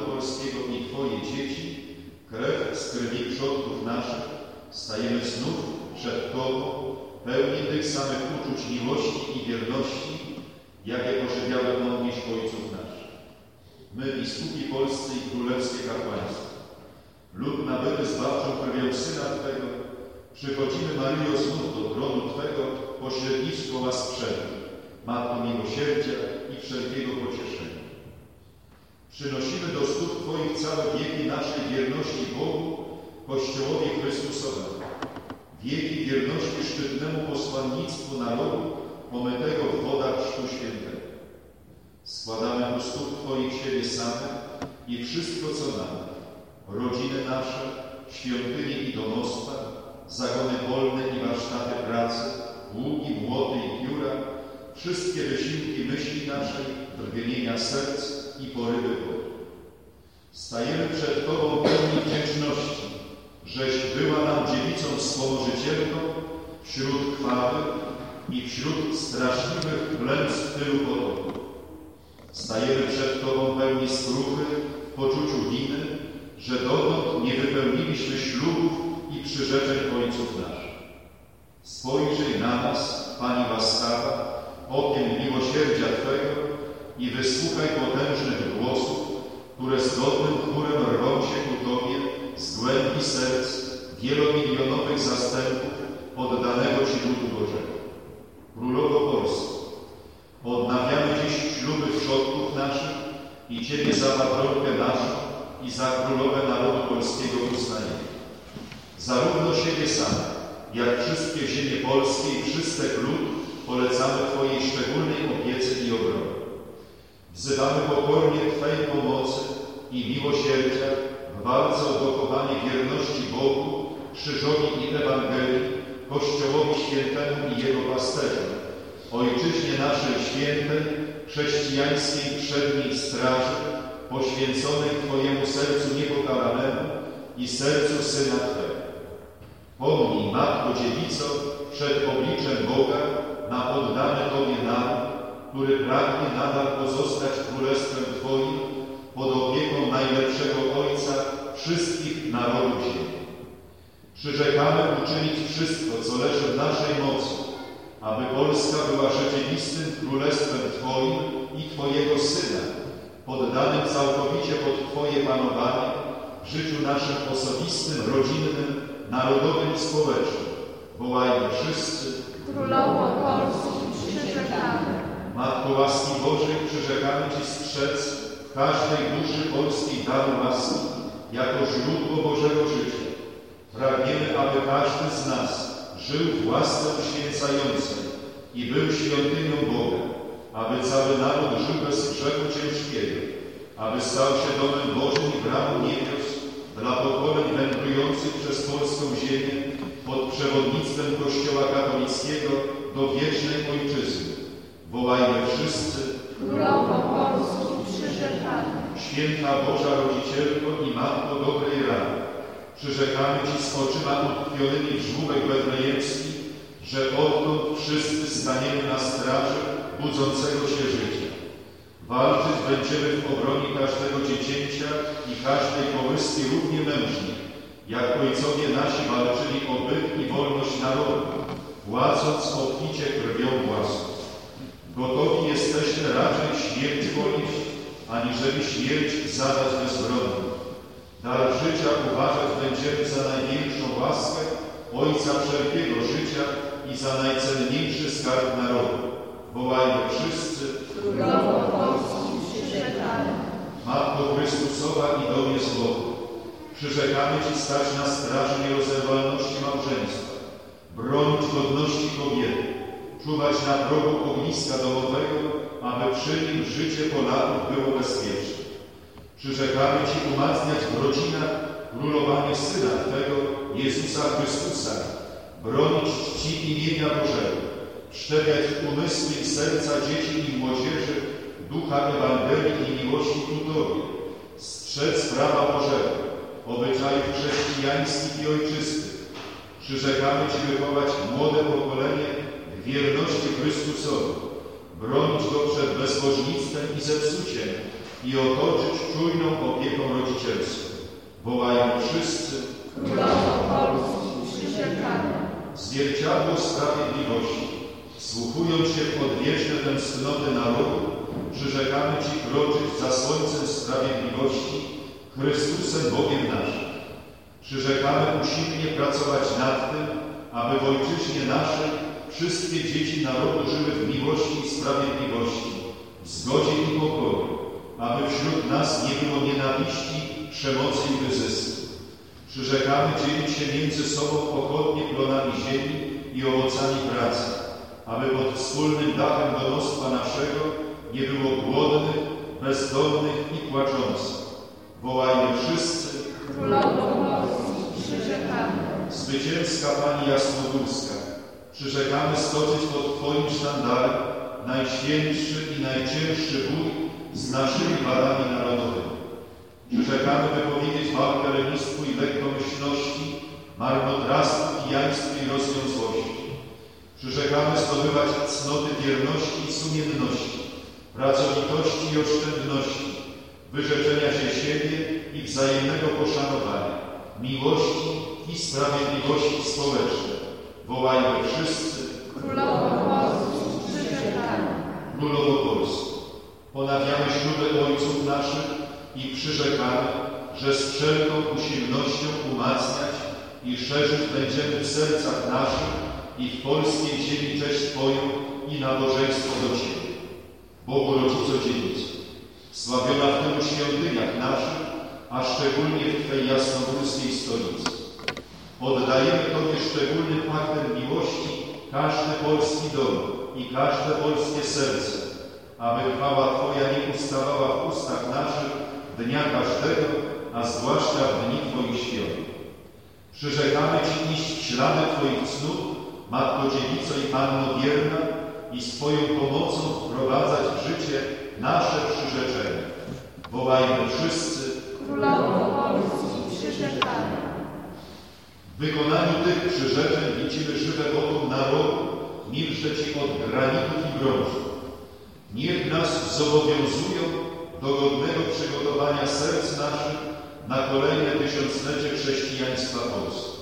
polskiego i Twoje dzieci, krew z krwi przodków naszych, stajemy znów przed Tobą, pełni tych samych uczuć miłości i wierności, jakie pożywiały modlić ojców naszych. My, biskupi polscy i królewskie kapłaństwo, lud nabyty zbawczą krwią Syna Twego, przychodzimy, Maryjo, znów do tronu Twego, pośredniczko łask wszelkich, Matko miłosierdzia i wszelkiego pocieszenia. Przynosimy do stóp Twoich całe wieki naszej wierności Bogu, Kościołowi Chrystusowemu, wieki wierności szczytnemu posłannictwu narodu, pomytego w wodach Chrztu Świętego. Składamy do stóp Twoich siebie samych i wszystko, co mamy, rodziny nasze, świątynie i domostwa, zagony wolne i warsztaty pracy, łuki, młoty i pióra, wszystkie wysiłki myśli naszej, drgnienia serc i porywy wody. Stajemy przed Tobą pełni wdzięczności, żeś była nam dziewicą wspomożycielką wśród chwały i wśród straszliwych klęsk tylu potomków. Stajemy przed Tobą pełni skruchy w poczuciu winy, że dotąd nie wypełniliśmy ślubów i przyrzeczeń ojców naszych. Spojrzyj na nas, Pani łaskawa, okiem miłosierdzia Twego i wysłuchaj potężnych głosów, które zgodnym chórem rwą się ku Tobie z głębi serc wielomilionowych zastępów oddanego Ci ludu Bożego. Królowo Polsko, odnawiamy dziś śluby przodków naszych i Ciebie za patronkę naszą i za królowę narodu polskiego uznajemy. Zarówno siebie same, jak wszystkie ziemie polskie i wszystek lud polecamy Twojej szczególnej opiece i obronie. Wzywamy pokornie Twej pomocy i miłosierdzia w walce o dochowanie wierności Bogu, krzyżowi i Ewangelii, Kościołowi Świętemu i Jego pasterzom, Ojczyźnie naszej świętej, chrześcijańskiej przedniej straży, poświęconej Twojemu sercu niepokalanemu i sercu Syna Twego. Pomnij, Matko Dziewico, przed obliczem Boga na poddany Tobie naród, który pragnie nadal pozostać królestwem Twoim pod opieką najlepszego Ojca wszystkich narodów ziemi. Przyrzekamy uczynić wszystko, co leży w naszej mocy, aby Polska była rzeczywistym królestwem Twoim i Twojego Syna, poddanym całkowicie pod Twoje panowanie w życiu naszym osobistym, rodzinnym, narodowym i społecznym. Wołajmy wszyscy: Królowo Polski, przyrzekamy. Matko łaski Bożej, przyrzekamy Ci strzec w każdej duszy polskiej daru łaski jako źródło Bożego życia. Pragniemy, aby każdy z nas żył w łasce uświęcającej i był świątynią Boga, aby cały naród żył bez grzechu ciężkiego, aby stał się domem Bożym i bramą niebios dla pokoleń wędrujących przez polską ziemię pod przewodnictwem Kościoła katolickiego do wiecznej Ojczyzny. Wołajmy wszyscy: Królowo Polski, przyrzekamy. Święta Boża Rodzicielko i Matko dobrej rady, przyrzekamy Ci z oczyma utkwionymi w żłóbek betlejemski, że odtąd wszyscy staniemy na straży budzącego się życia. Walczyć będziemy w obronie każdego dziecięcia i każdej kołyski równie mężnie, jak ojcowie nasi walczyli o byt i wolność narodu, płacąc obficie krwią własną. Gotowi jesteśmy raczej śmierć ponieść, aniżeli śmierć zadać bezbronną. Dar życia uważać będziemy za największą łaskę Ojca wszelkiego życia i za najcenniejszy skarb narodu. Wołajmy wszyscy: Królowo Polski, przyrzekamy. Matko Chrystusowa i Domie Złoty, przyrzekamy Ci stać na straży nierozerwalności małżeństwa, bronić godności kobiety, czuwać na progu ogniska domowego, aby przy nim życie Polaków było bezpieczne. Przyrzekamy Ci umacniać w rodzinach królowanie Syna Twego, Jezusa Chrystusa, bronić czci imienia Bożego, wszczepiać w umysły i serca dzieci i młodzieży ducha Ewangelii i miłości ku Tobie, strzec prawa Bożego, obyczajów chrześcijańskich i ojczystych. Przyrzekamy Ci wychować młode pokolenie w wierności Chrystusowi, bronić go przed bezbożnictwem i zepsuciem i otoczyć czujną opieką rodzicielską. Wołajmy wszyscy: Królowo Polski, przyrzekamy. Zwierciadło sprawiedliwości, wsłuchując się w odwieczne tęsknoty narodu, przyrzekamy Ci kroczyć za słońcem sprawiedliwości, Chrystusem Bogiem naszym. Przyrzekamy usilnie pracować nad tym, aby w ojczyźnie naszej wszystkie dzieci narodu żyły w miłości i sprawiedliwości, w zgodzie i pokoju, aby wśród nas nie było nienawiści, przemocy i wyzysku. Przyrzekamy dzielić się między sobą pochodnie plonami ziemi i owocami pracy, aby pod wspólnym dachem domostwa naszego nie było głodnych, bezdomnych i płaczących. Wołajmy wszyscy: Królowo Polski, przyrzekamy. Zwycięska Pani Jasnogórska, przyrzekamy stoczyć pod Twoim sztandarem najświętszy i najcięższy bój z naszymi wadami narodowymi. Przyrzekamy wypowiedzieć walkę lenistwu i lekkomyślności, marnotrawstwu, pijaństwu i rozwiązłości. Przyrzekamy zdobywać cnoty wierności i sumienności, pracowitości i oszczędności, wyrzeczenia się siebie i wzajemnego poszanowania, miłości i sprawiedliwości społecznej. Wołajmy wszyscy: Królowo Polski, przyrzekamy. Królowo Polski, ponawiamy śluby ojców naszych i przyrzekamy, że z wszelką usilnością umacniać i szerzyć będziemy w sercach naszych i w polskiej ziemi cześć Twoją i nabożeństwo do Ciebie. Bogu Rodzico Dziewico, sławiona w tylu świątyniach naszych, a szczególnie w Twej jasnogórskiej stolicy. Oddajemy Tobie szczególnym aktem miłości każdy polski dom i każde polskie serce, aby chwała Twoja nie ustawała w ustach naszych dnia każdego, a zwłaszcza w dni Twoich świąt. Przyrzekamy Ci iść w ślady Twoich cnót, Matko Dziewico i Panno wierna, i z Twoją pomocą wprowadzać w życie nasze przyrzeczenia. Wołajmy wszyscy: Królowo Polski, przyrzekamy. W wykonaniu tych przyrzeczeń widzimy żywe wotum narodu, milsze Ci od granitów i brązu. Niech nas zobowiązują do godnego przygotowania serc naszych na kolejne tysiąclecie chrześcijaństwa Polski.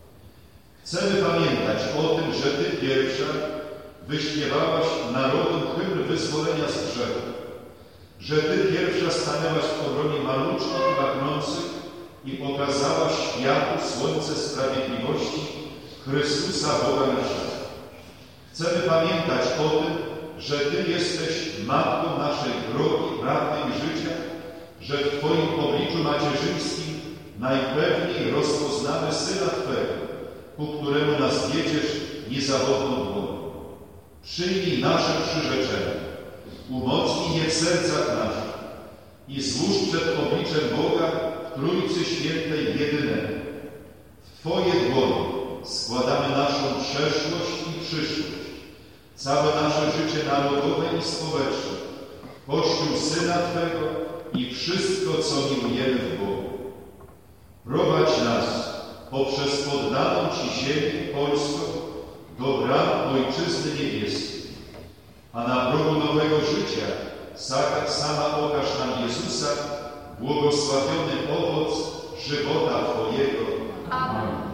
Chcemy pamiętać o tym, że Ty pierwsza wyśpiewałaś narodom hymn wyzwolenia z grzechu, że Ty pierwsza stanęłaś w obronie maluczkich i machnących i pokazałaś światu słońce sprawiedliwości, Chrystusa Boga naszego. Chcemy pamiętać o tym, że Ty jesteś Matką naszej drogi, prawdy i życia, że w Twoim obliczu macierzyńskim najpewniej rozpoznamy Syna Twego, ku któremu nas wiedziesz niezawodną dłonią. Przyjmij nasze przyrzeczenie, umocnij je w sercach naszych i złóż przed obliczem Boga w Trójcy Świętej jedynego. W Twoje dłonie składamy naszą przeszłość i przyszłość, całe nasze życie narodowe i społeczne, Kościół Syna Twego i wszystko, co miłujemy w Bogu. Prowadź nas poprzez poddaną Ci ziemię polską do bram Ojczyzny Niebieskiej, a na progu nowego życia sama okaż nam Jezusa, błogosławiony owoc żywota Twojego. Amen.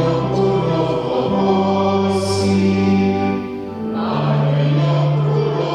Królowo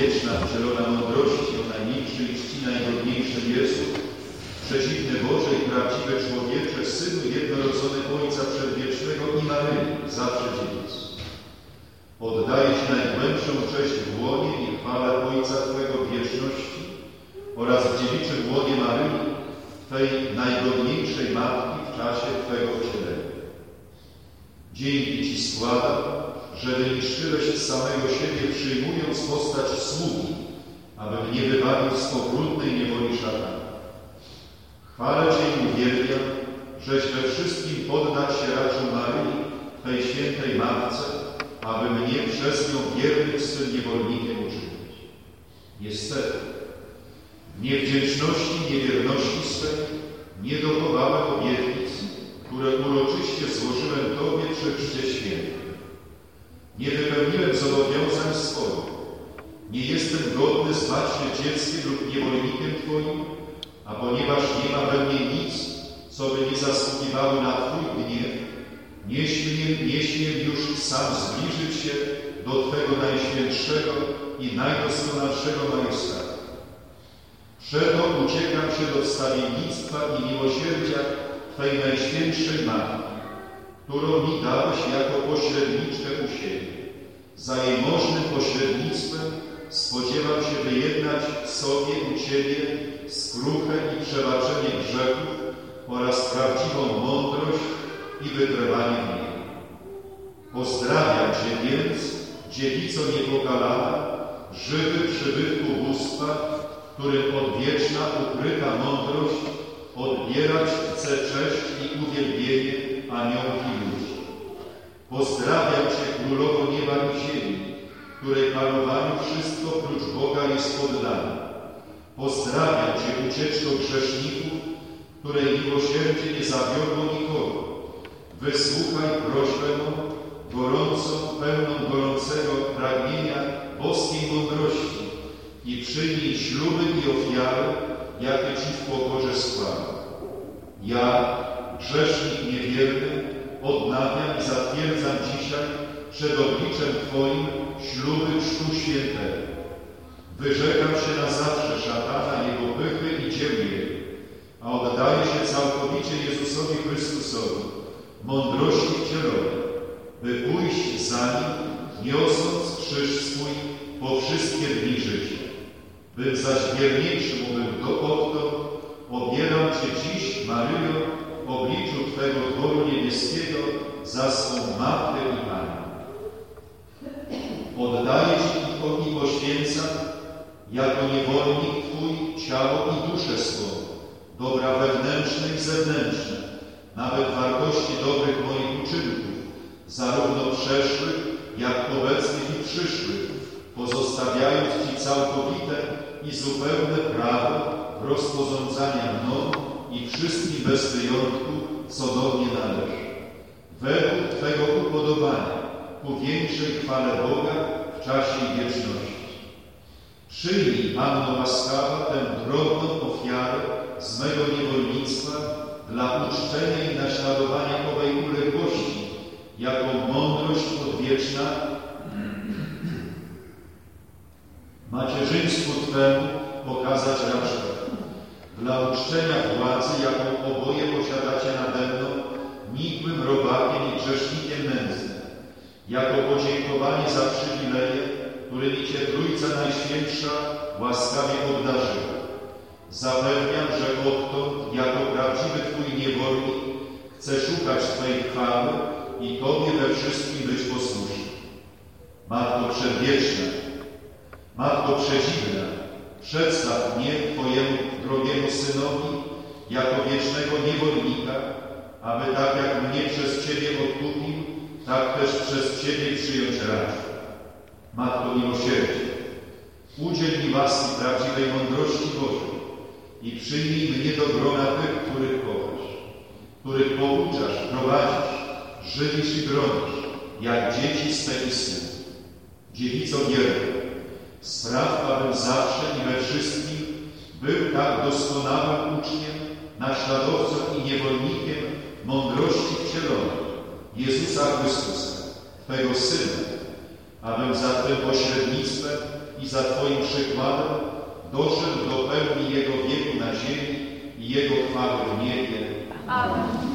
wieczna, wcielona mądrości o najmilszej czci najgodniejszym Jezu, przeciwny Boże i prawdziwe człowiecze, Synu jednorodzony Ojca Przedwiecznego i Maryi, zawsze dziewic. Oddaję Ci najgłębszą cześć w łonie i chwałę Ojca Twego w wieczności oraz w dziewiczym łonie Maryi, Twej najgodniejszej Matki w czasie Twego wcielenia. Dzięki Ci składam, że wyniszczyłeś samego siebie, przyjmując postać sługi, abym nie wybawił z okrutnej niewoli szatana. Chwalę Cię i uwielbiam, żeś we wszystkim poddać się raczył Maryi, Twej świętej Matce, aby mnie przez nią wiernym swym niewolnikiem uczynić. Niestety, w niewdzięczności i niewierności swej nie dochowałem obietnic, które uroczyście złożyłem Tobie przy Chrzcie Świętym. Nie wypełniłem zobowiązań swoich. Nie jestem godny zwać się dzieckiem lub niewolnikiem Twoim, a ponieważ nie ma we mnie nic, co by nie zasługiwało na Twój gniew, nie śmiem już sam zbliżyć się do Twego najświętszego i najdoskonalszego majestatu. Przeto uciekam się do wstawiennictwa i miłosierdzia Twej najświętszej Matki, którą mi dałeś jako pośredniczkę u siebie. Za jej możnym pośrednictwem spodziewam się wyjednać sobie u Ciebie skruchę i przebaczenie grzechów oraz prawdziwą mądrość i wytrwanie w niej. Pozdrawiam Cię więc, dziewico niepokalana, żywy przybytku bóstwa, którym odwieczna, ukryta mądrość odbierać chce cześć i uwielbienie aniołów i ludzi. Pozdrawiam Cię, Królowo nieba i ziemi, której panowaniu wszystko prócz Boga jest poddane. Pozdrawiam Cię, ucieczko grzeszników, której miłosierdzie nie zawiodło nikogo. Wysłuchaj prośbę mą, gorącą, pełną gorącego pragnienia boskiej mądrości i przyjmij śluby i ofiary, jakie Ci w pokorze składam. Ja, grzesznik niewierny, odnawiam i zatwierdzam dzisiaj przed obliczem Twoim śluby Chrztu Świętego. Wyrzekam się na zawsze szatana, jego pychy i dzieł jego, a oddaję się całkowicie Jezusowi Chrystusowi, mądrości wcielonej, by pójść za Nim, niosąc krzyż swój po wszystkie dni życia. Bym zaś wierniejszy mu był dotąd, obieram Cię dziś, Maryjo, w obliczu Twego dworu niebieskiego za swą Matkę i Panią. Oddaję Ci i poświęcam jako niewolnik Twój ciało i duszę swą, dobra wewnętrzne i zewnętrzne, nawet wartości dobrych moich uczynków, zarówno przeszłych, jak obecnych i przyszłych, pozostawiając Ci całkowite i zupełne prawo rozporządzania mną i wszystkim bez wyjątku, co do mnie należy. Według Twego upodobania, ku większej chwale Boga w czasie i wieczności. Przyjmij, Panno łaskawa, tę drobną ofiarę z mego niewolnictwa dla uczczenia i naśladowania owej uległości, jako mądrość odwieczna, macierzyństwu Twemu pokazać raczkę, dla uczczenia władzy, jaką oboje posiadacie nade mną, nikłym robakiem i grzesznikiem nędznym, jako podziękowanie za przywileje, którymi Cię Trójca Najświętsza łaskawie obdarzyła. Zapewniam, że odtąd, jako prawdziwy Twój niewolnik, chcę szukać Twej chwały i Tobie we wszystkim być posłuszny. Matko Przedwieczna, Matko Przedziwna, przedstaw mnie Twojemu drogiemu Synowi jako wiecznego niewolnika, aby tak jak mnie przez Ciebie odkupił, tak też przez Ciebie przyjąć raczył. Matko miłosierdzia, udziel mi łaski prawdziwej mądrości Bożej i przyjmij mnie do grona tych, których kochasz, których pouczasz, prowadzisz, żywisz i bronisz, jak dzieci swe i syny. Dziewico wierna, spraw, abym zawsze i we wszystkim był tak doskonałym uczniem, naśladowcą i niewolnikiem mądrości wcielonej, Jezusa Chrystusa, Twego Syna, abym za Twym pośrednictwem i za Twoim przykładem doszedł do pełni Jego wieku na ziemi i Jego chwały w niebie. Amen.